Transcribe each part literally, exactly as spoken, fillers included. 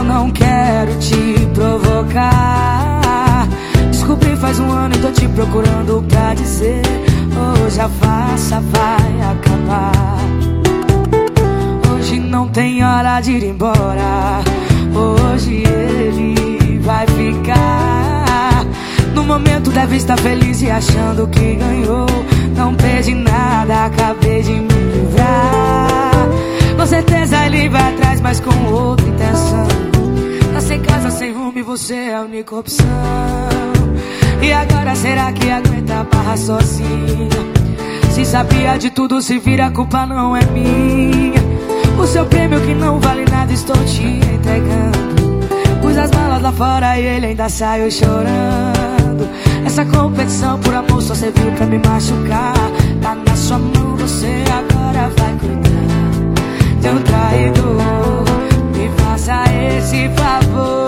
eu não quero te provocar. Descobri faz um ano e tô te procurando pra dizer: hoje a farsa vai acabar. Hoje não tem hora de ir embora. Hoje ele vai ficar. No momento deve estar feliz e achando que ganhou. Não perdi nada, acabei de me livrar. Com certeza ele vai atrás, mas com outra intenção. Tá sem casa, sem rumo e você é a única opção. E agora será que aguenta a barra sozinha? Se sabia de tudo, se vira, a culpa não é minha. O seu prêmio que não vale nada estou te entregando. Pus as malas lá fora e ele ainda saiu chorando. Essa competição por amor só serviu pra me machucar. Tá na sua mão, você agora vai cuidar de um traidor. Me faça esse favor.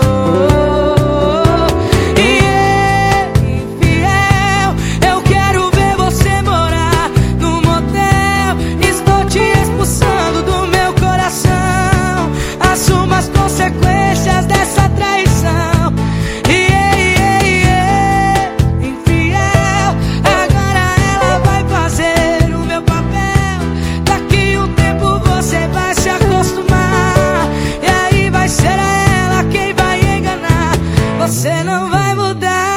Consequências dessa traição. Yeah, yeah, yeah. Infiel, agora ela vai fazer o meu papel. Daqui um tempo você vai se acostumar. E aí vai ser ela quem vai enganar. Você não vai mudar.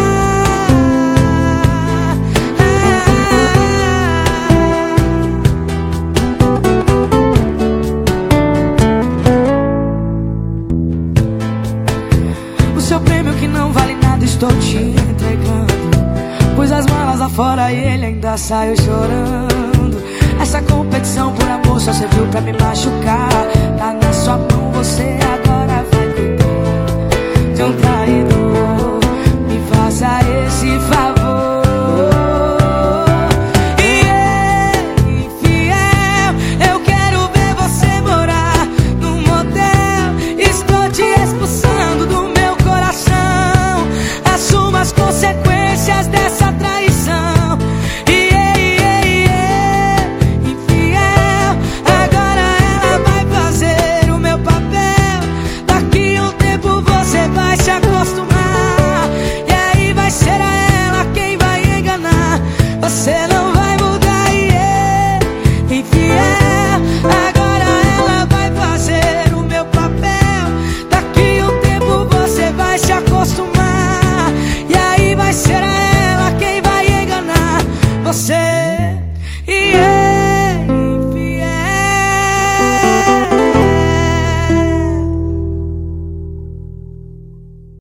Seu prêmio que não vale nada estou te entregando. Pus as malas lá fora e ele ainda saiu chorando. Essa competição por amor só serviu pra me machucar. Tá na sua mão.